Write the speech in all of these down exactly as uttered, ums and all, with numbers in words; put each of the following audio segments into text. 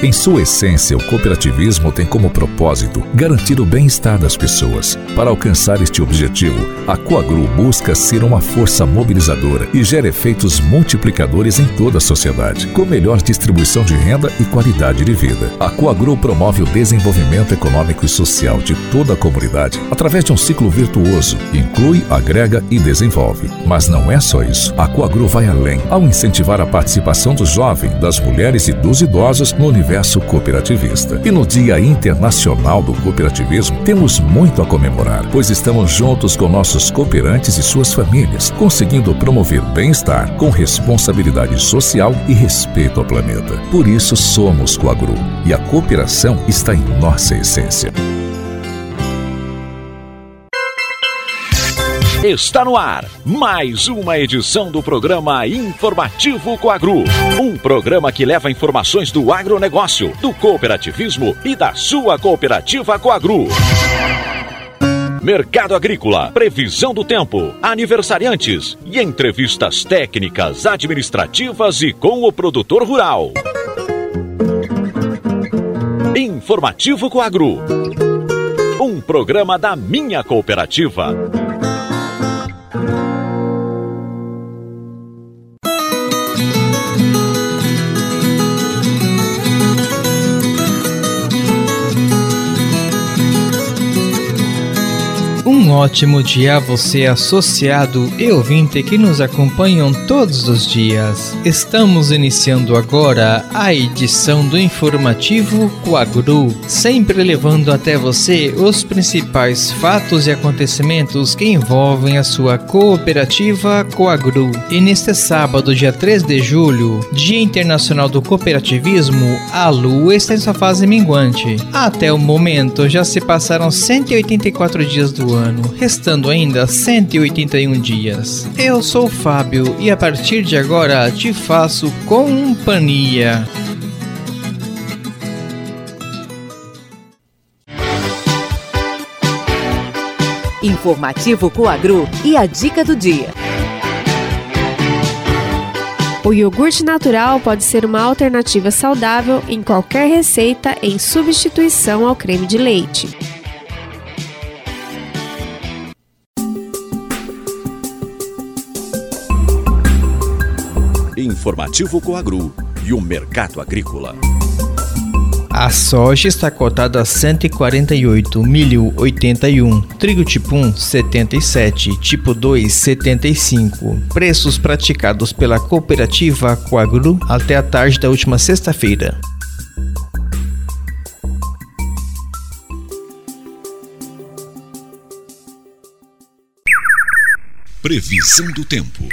Em sua essência, o cooperativismo tem como propósito garantir o bem-estar das pessoas. Para alcançar este objetivo, a Coagru busca ser uma força mobilizadora e gera efeitos multiplicadores em toda a sociedade, com melhor distribuição de renda e qualidade de vida. A Coagru promove o desenvolvimento econômico e social de toda a comunidade através de um ciclo virtuoso, inclui, agrega e desenvolve. Mas não é só isso. A Coagru vai além, ao incentivar a participação do jovem, das mulheres e dos idosos no universo cooperativista. E no Dia Internacional do Cooperativismo, temos muito a comemorar, pois estamos juntos com nossos cooperantes e suas famílias, conseguindo promover bem-estar com responsabilidade social e respeito ao planeta. Por isso somos Coagru, e a cooperação está em nossa essência. Está no ar mais uma edição do programa Informativo Coagru. Um programa que leva informações do agronegócio, do cooperativismo e da sua cooperativa Coagru. Mercado agrícola, previsão do tempo, aniversariantes e entrevistas técnicas, administrativas e com o produtor rural. Informativo Coagru. Um programa da minha cooperativa. Um ótimo dia a você, associado e ouvinte que nos acompanham todos os dias. Estamos iniciando agora a edição do Informativo Coagru, sempre levando até você os principais fatos e acontecimentos que envolvem a sua cooperativa Coagru. E neste sábado, dia três de julho, Dia Internacional do Cooperativismo, a Lua está em sua fase minguante. Até o momento, já se passaram cento e oitenta e quatro dias do ano, restando ainda cento e oitenta e um dias. Eu sou o Fábio e a partir de agora te faço companhia. Informativo Coagru e a dica do dia. O iogurte natural pode ser uma alternativa saudável em qualquer receita em substituição ao creme de leite. Informativo Coagru e o mercado agrícola. A soja está cotada a cento e quarenta e oito, milho oitenta e um, trigo tipo um setenta e sete, tipo dois setenta e cinco. Preços praticados pela cooperativa Coagru até a tarde da última sexta-feira. Previsão do tempo.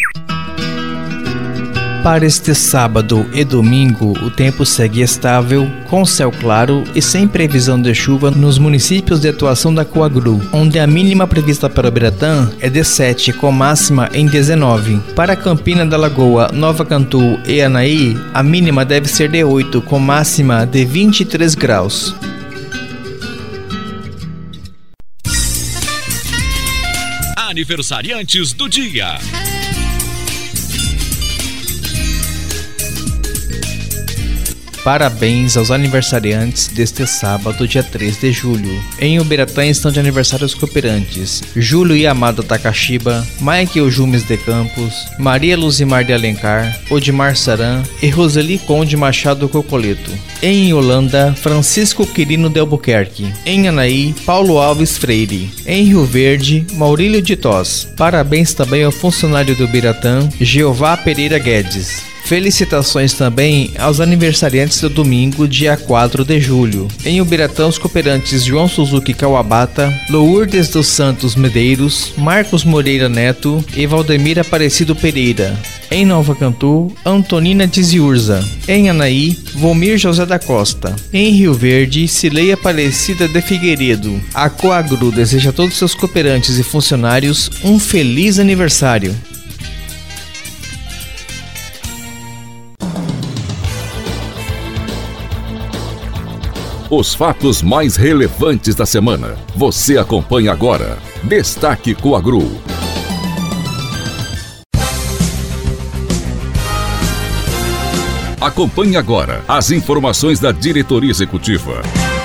Para este sábado e domingo, o tempo segue estável, com céu claro e sem previsão de chuva nos municípios de atuação da Coagru, onde a mínima prevista para o Biratã é de sete, com máxima em dezenove. Para Campina da Lagoa, Nova Cantu e Anaí, a mínima deve ser de oito, com máxima de vinte e três graus. Aniversariantes do dia. Parabéns aos aniversariantes deste sábado, dia três de julho. Em Ubiratã estão de aniversário os cooperantes Júlio e Amada Takashiba, Michael Jumes de Campos, Maria Luzimar de Alencar, Odimar Saran e Roseli Conde Machado Cocoleto. Em Holanda, Francisco Quirino de Albuquerque. Em Anaí, Paulo Alves Freire. Em Rio Verde, Maurílio de Toz. Parabéns também ao funcionário do Ubiratã, Jeová Pereira Guedes. Felicitações também aos aniversariantes do domingo, dia quatro de julho. Em Ubiratã, os cooperantes João Suzuki Kawabata, Lourdes dos Santos Medeiros, Marcos Moreira Neto e Valdemir Aparecido Pereira. Em Nova Cantu, Antonina Diziurza. Em Anaí, Vomir José da Costa. Em Rio Verde, Cileia Aparecida de Figueiredo. A Coagru deseja a todos seus cooperantes e funcionários um feliz aniversário. Os fatos mais relevantes da semana. Você acompanha agora. Destaque Coagru. A Acompanhe agora as informações da diretoria executiva.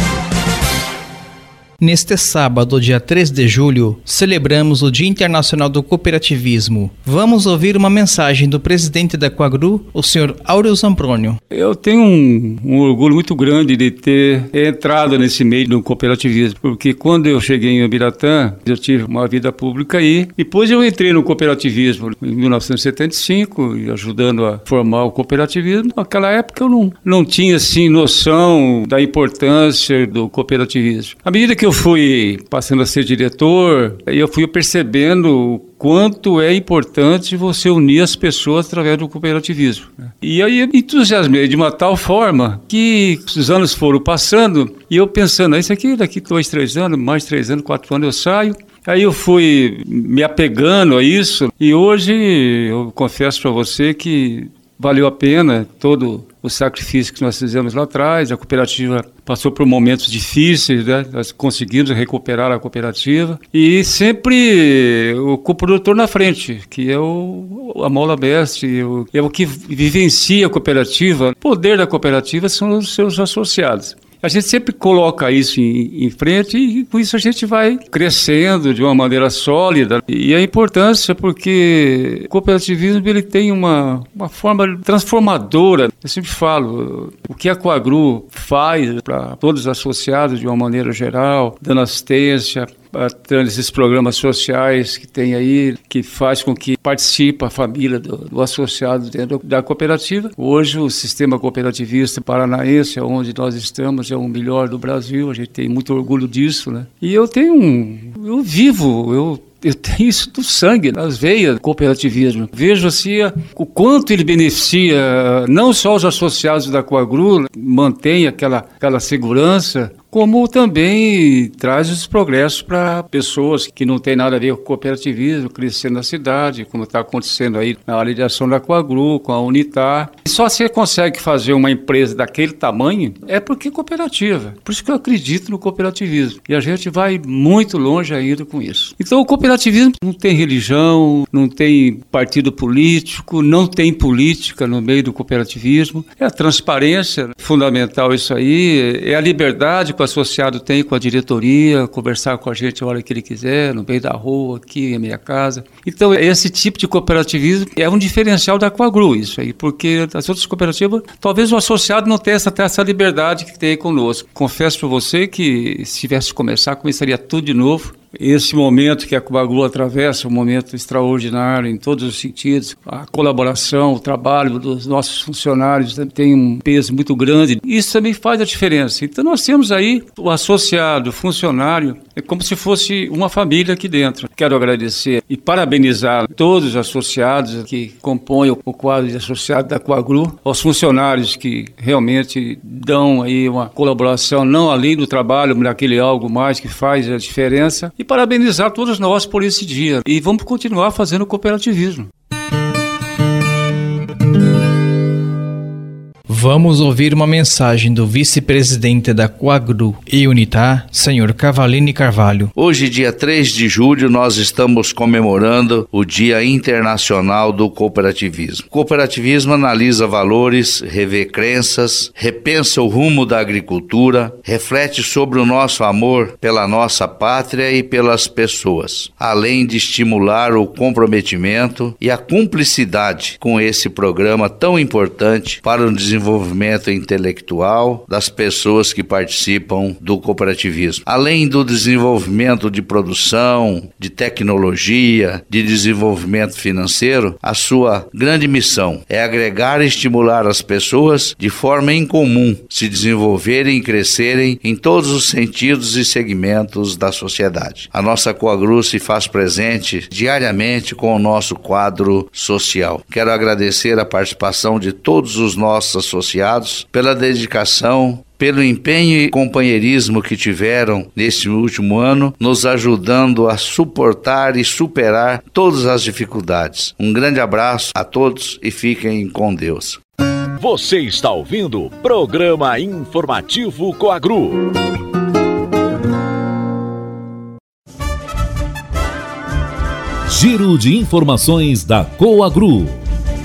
Neste sábado, dia três de julho, celebramos o Dia Internacional do Cooperativismo. Vamos ouvir uma mensagem do presidente da Coagru, o senhor Áureo Zamprônio. Eu tenho um, um orgulho muito grande de ter entrado nesse meio do cooperativismo, porque quando eu cheguei em Ubiratã, eu tive uma vida pública aí. Depois eu entrei no cooperativismo em mil novecentos e setenta e cinco, ajudando a formar o cooperativismo. Naquela época eu não, não tinha assim noção da importância do cooperativismo. À medida que eu fui passando a ser diretor, eu fui percebendo o quanto é importante você unir as pessoas através do cooperativismo. E aí eu me entusiasmei de uma tal forma que os anos foram passando e eu pensando, isso aqui daqui dois, três anos, mais três anos, quatro anos eu saio. Aí eu fui me apegando a isso e hoje eu confesso para você que valeu a pena todo o sacrifício que nós fizemos lá atrás. A cooperativa passou por momentos difíceis, né? Nós conseguimos recuperar a cooperativa e sempre o coprodutor na frente, que é o, a mola mestre, o, é o que vivencia a cooperativa. O poder da cooperativa são os seus associados. A gente sempre coloca isso em, em frente e com isso a gente vai crescendo de uma maneira sólida. E a importância porque o cooperativismo ele tem uma, uma forma transformadora. Eu sempre falo, o que a Coagru faz para todos os associados de uma maneira geral, dando assistência, tendo esses programas sociais que tem aí, que faz com que participe a família do, do associado dentro da cooperativa. Hoje o sistema cooperativista paranaense, onde nós estamos, é o melhor do Brasil, a gente tem muito orgulho disso, né? E eu tenho um... eu vivo, eu... Eu tenho isso do sangue, nas veias do cooperativismo. Vejo assim o quanto ele beneficia não só os associados da Coagru, mantém aquela, aquela segurança, como também traz os progressos para pessoas que não têm nada a ver com o cooperativismo, crescendo na cidade, como está acontecendo aí na ligação da Coagru, com a Unitar. E só você consegue fazer uma empresa daquele tamanho é porque é cooperativa. Por isso que eu acredito no cooperativismo. E a gente vai muito longe ainda com isso. Então o cooperativismo não tem religião, não tem partido político, não tem política no meio do cooperativismo. É a transparência, fundamental isso aí, é a liberdade que o associado tem com a diretoria, conversar com a gente a hora que ele quiser, no meio da rua, aqui na minha casa. Então, esse tipo de cooperativismo é um diferencial da Coagru, isso aí, porque as outras cooperativas, talvez o associado não tenha essa, essa liberdade que tem conosco. Confesso para você que, se tivesse que começar, começaria tudo de novo. Esse momento que a Coagru atravessa, um momento extraordinário em todos os sentidos, a colaboração, o trabalho dos nossos funcionários tem um peso muito grande. Isso também faz a diferença. Então nós temos aí o associado, o funcionário, é como se fosse uma família aqui dentro. Quero agradecer e parabenizar todos os associados que compõem o quadro de associado da Coagru, aos funcionários que realmente dão aí uma colaboração, não além do trabalho, mas daquele algo mais que faz a diferença. E parabenizar todos nós por esse dia. E vamos continuar fazendo cooperativismo. Vamos ouvir uma mensagem do vice-presidente da Coagru e Unitar, senhor Cavalini Carvalho. Hoje, dia três de julho, nós estamos comemorando o Dia Internacional do Cooperativismo. O cooperativismo analisa valores, revê crenças, repensa o rumo da agricultura, reflete sobre o nosso amor pela nossa pátria e pelas pessoas, além de estimular o comprometimento e a cumplicidade com esse programa tão importante para o desenvolvimento desenvolvimento intelectual das pessoas que participam do cooperativismo. Além do desenvolvimento de produção, de tecnologia, de desenvolvimento financeiro, a sua grande missão é agregar e estimular as pessoas de forma em comum, se desenvolverem e crescerem em todos os sentidos e segmentos da sociedade. A nossa Coagru se faz presente diariamente com o nosso quadro social. Quero agradecer a participação de todos os nossos associados pela dedicação, pelo empenho e companheirismo que tiveram neste último ano, nos ajudando a suportar e superar todas as dificuldades. Um grande abraço a todos e fiquem com Deus. Você está ouvindo o Programa Informativo Coagru. Giro de informações da Coagru.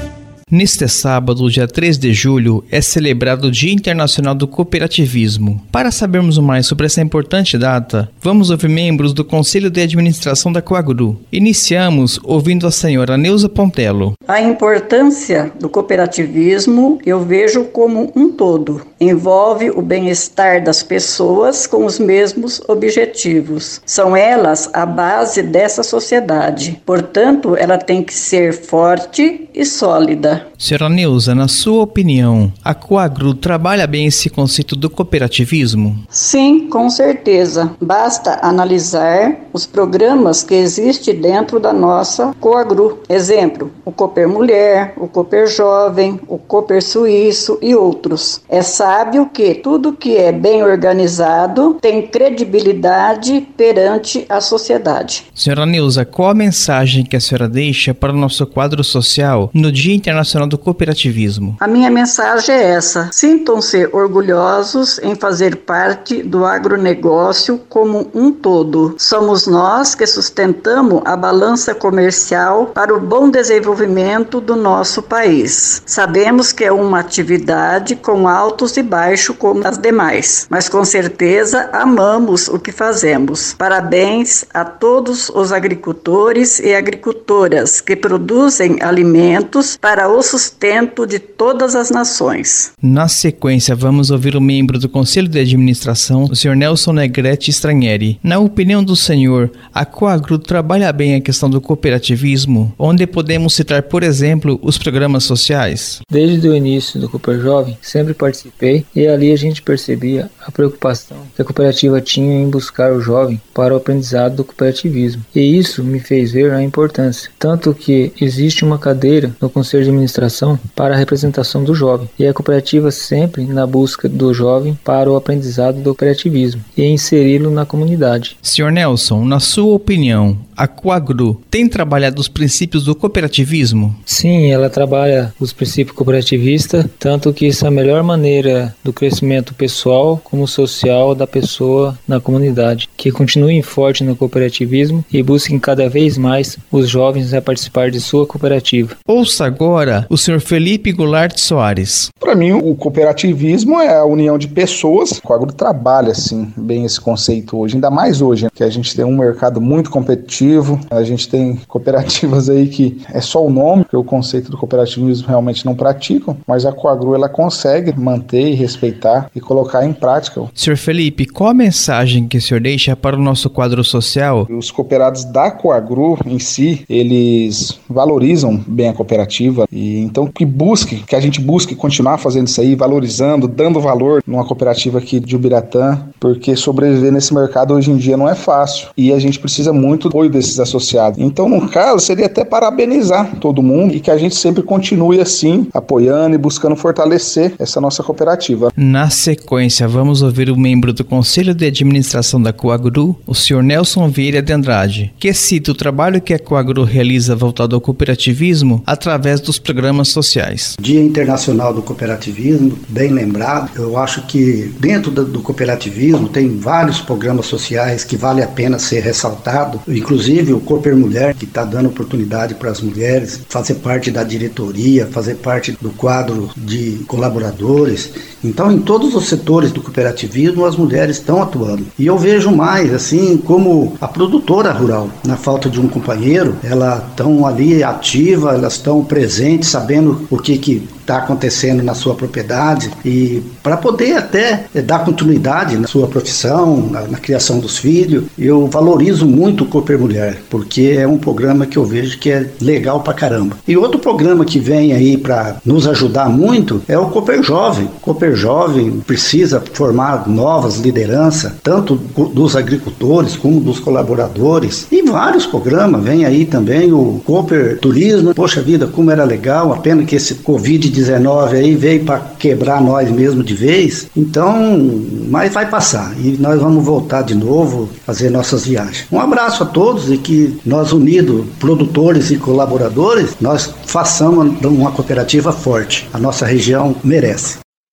Neste sábado, dia três de julho, é celebrado o Dia Internacional do Cooperativismo. Para sabermos mais sobre essa importante data, vamos ouvir membros do Conselho de Administração da Coagru. Iniciamos ouvindo a senhora Neuza Pontello. A importância do cooperativismo eu vejo como um todo. Envolve o bem-estar das pessoas com os mesmos objetivos. São elas a base dessa sociedade. Portanto, ela tem que ser forte e sólida. Senhora Neuza, na sua opinião, a Coagru trabalha bem esse conceito do cooperativismo? Sim, com certeza. Basta analisar os programas que existem dentro da nossa Coagru. Exemplo, o Cooper Mulher, o Cooper Jovem, o Cooper Suíço e outros. É sábio que tudo que é bem organizado tem credibilidade perante a sociedade. Senhora Neuza, qual a mensagem que a senhora deixa para o nosso quadro social no Dia Internacional do Cooperativismo? A minha mensagem é essa: sintam-se orgulhosos em fazer parte do agronegócio como um todo. Somos nós que sustentamos a balança comercial para o bom desenvolvimento do nosso país. Sabemos que é uma atividade com altos e baixos como as demais, mas com certeza amamos o que fazemos. Parabéns a todos os agricultores e agricultoras que produzem alimentos para o sustento de todas as nações. Na sequência, vamos ouvir o membro do Conselho de Administração, o senhor Nelson Negrete Stranieri. Na opinião do senhor, a Coagru trabalha bem a questão do cooperativismo, onde podemos citar, por exemplo, os programas sociais? Desde o início do Cooper Jovem, sempre participei e ali a gente percebia a preocupação que a cooperativa tinha em buscar o jovem para o aprendizado do cooperativismo. E isso me fez ver a importância, tanto que existe uma cadeira no Conselho de Administração para a representação do jovem, e a cooperativa sempre na busca do jovem para o aprendizado do cooperativismo e inseri-lo na comunidade. senhor Nelson, na sua opinião, a Coagru tem trabalhado os princípios do cooperativismo? Sim, ela trabalha os princípios cooperativistas, tanto que isso é a melhor maneira do crescimento pessoal como social da pessoa na comunidade, que continuem forte no cooperativismo e busquem cada vez mais os jovens a participar de sua cooperativa. Ouça agora o senhor Felipe Goulart Soares. Para mim, o cooperativismo é a união de pessoas. O Coagru trabalha, assim, bem esse conceito hoje, ainda mais hoje, que a gente tem um mercado muito competitivo, a gente tem cooperativas aí que é só o nome, porque o conceito do cooperativismo realmente não praticam, mas a Coagru, ela consegue manter e respeitar e colocar em prática. senhor Felipe, qual a mensagem que o senhor deixa para o nosso quadro social? Os cooperados da Coagru em si, eles valorizam bem a cooperativa, e então que busque, que a gente busque continuar fazendo isso aí, valorizando, dando valor numa cooperativa aqui de Ubiratã, porque sobreviver nesse mercado hoje em dia não é fácil e a gente precisa muito do apoio desses associados. Então, no caso, seria até parabenizar todo mundo e que a gente sempre continue assim, apoiando e buscando fortalecer essa nossa cooperativa. Na sequência, vamos ouvir o membro do Conselho de Administração da Coagru, o senhor Nelson Vieira de Andrade, que cita o trabalho que a Coagru realiza voltado ao cooperativismo através dos programas sociais. Dia Internacional do Cooperativismo, bem lembrado. Eu acho que dentro do cooperativismo tem vários programas sociais que vale a pena ser ressaltado, inclusive o Cooper Mulher, que está dando oportunidade para as mulheres fazer parte da diretoria, fazer parte do quadro de colaboradores. Então, em todos os setores do cooperativismo, as mulheres estão atuando. E eu vejo mais, assim, como a produtora rural, na falta de um companheiro, elas estão ali ativas, elas estão presentes, sabendo o que que está acontecendo na sua propriedade e para poder até é, dar continuidade na sua profissão, na, na criação dos filhos. Eu valorizo muito o Cooper Mulher, porque é um programa que eu vejo que é legal pra caramba. E outro programa que vem aí para nos ajudar muito é o Cooper Jovem. O Cooper Jovem precisa formar novas lideranças, tanto dos agricultores como dos colaboradores. E vários programas, vem aí também o Cooper Turismo. Poxa vida, como era legal, a pena que esse covid dezenove aí veio para quebrar nós mesmo de vez. Então, mas vai passar e nós vamos voltar de novo, fazer nossas viagens. Um abraço a todos e que nós unidos, produtores e colaboradores, nós façamos uma cooperativa forte. A nossa região merece.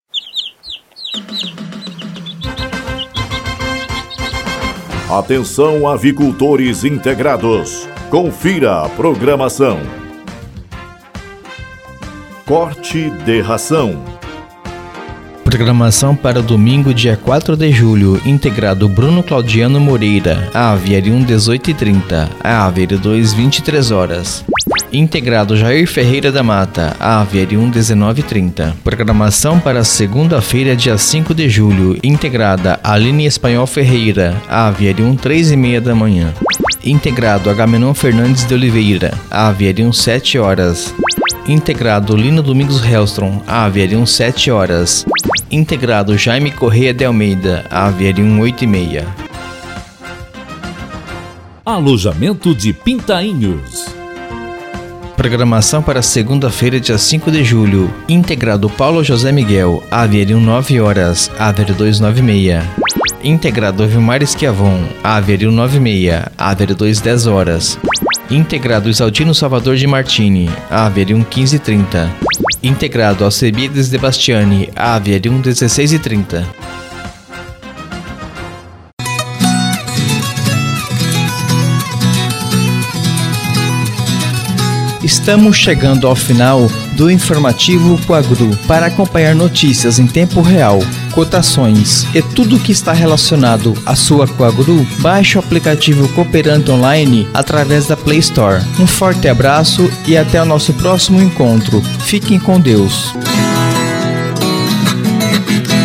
Atenção, avicultores integrados. Confira a programação. Corte de ração. Programação para domingo, dia quatro de julho, integrado Bruno Claudiano Moreira, Aviário um, dezoito e trinta, Aviário dois, vinte e três horas. Integrado Jair Ferreira da Mata, Aviário um, dezenove e trinta. Programação para segunda-feira, dia cinco de julho, integrada Aline Espanhol Ferreira, Aviário um, três e meia da manhã. Integrado Agamenon Fernandes de Oliveira, Aviário um, sete horas. Integrado Lino Domingos Hellstrom, Aviário um, sete horas. Integrado Jaime Correia de Almeida, Aviário um, oito e meia. Alojamento de Pintainhos. Programação para segunda-feira, dia cinco de julho. Integrado Paulo José Miguel, Aviário um, nove horas, Aviário dois, nove e meia. Integrado Vilmar Esquiavon, Aviário um, nove e meia, Aviário dois, dez horas. Integrado Isaldino Salvador de Martini, Aviário um, quinze e trinta. Integrado Alcebiades de Bastiani, Aviário um, dezesseis e trinta. Estamos chegando ao final do informativo Coagru. Para acompanhar notícias em tempo real, cotações e tudo que está relacionado à sua Coagru, baixe o aplicativo Cooperante Online através da Play Store. Um forte abraço e até o nosso próximo encontro. Fiquem com Deus.